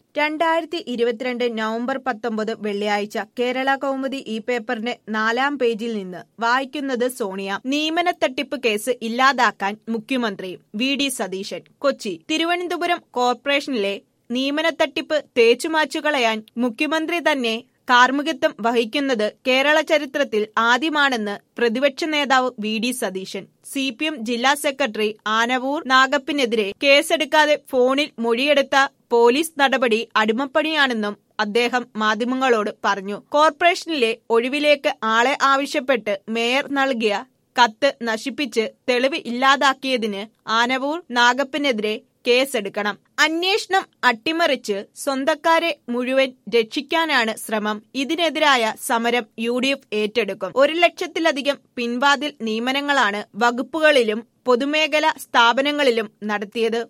2022 November 19 വെള്ളിയാഴ്ച കേരള കൗമുദി ഈ പേപ്പറിന്റെ 4-ാം പേജിൽ നിന്ന് വായിക്കുന്നത് സോണിയ. നിയമനത്തട്ടിപ്പ് കേസ് ഇല്ലാതാക്കാൻ മുഖ്യമന്ത്രി വി.ഡി. സതീശൻ. കൊച്ചി. തിരുവനന്തപുരം കോർപ്പറേഷനിലെ നിയമനത്തട്ടിപ്പ് തേച്ചുമാച്ചുകളയാൻ മുഖ്യമന്ത്രി തന്നെ കാർമ്മികത്വം വഹിക്കുന്നത് കേരള ചരിത്രത്തിൽ ആദ്യമാണെന്ന് പ്രതിപക്ഷ നേതാവ് വി.ഡി. സതീശൻ. CPM ജില്ലാ സെക്രട്ടറി ആനവൂർ നാഗപ്പനെതിരെ കേസെടുക്കാതെ ഫോണിൽ മൊഴിയെടുത്ത പോലീസ് നടപടി അടിമപ്പണിയാണെന്നും അദ്ദേഹം മാധ്യമങ്ങളോട് പറഞ്ഞു. കോർപ്പറേഷനിലെ ഒഴിവിലേക്ക് ആളെ ആവശ്യപ്പെട്ട് മേയർ നൽകിയ കത്ത് നശിപ്പിച്ച് തെളിവ് ഇല്ലാതാക്കിയതിന് ആനവൂർ നാഗപ്പനെതിരെ കേസെടുക്കണം. അന്വേഷണം അട്ടിമറിച്ച് സ്വന്തക്കാരെ മുഴുവൻ രക്ഷിക്കാനാണ് ശ്രമം. ഇതിനെതിരായ സമരം UDF ഏറ്റെടുക്കും. 1 ലക്ഷത്തിലധികം പിൻവാതിൽ നിയമനങ്ങളാണ് വകുപ്പുകളിലും പൊതുമേഖലാ സ്ഥാപനങ്ങളിലും നടത്തിയത്.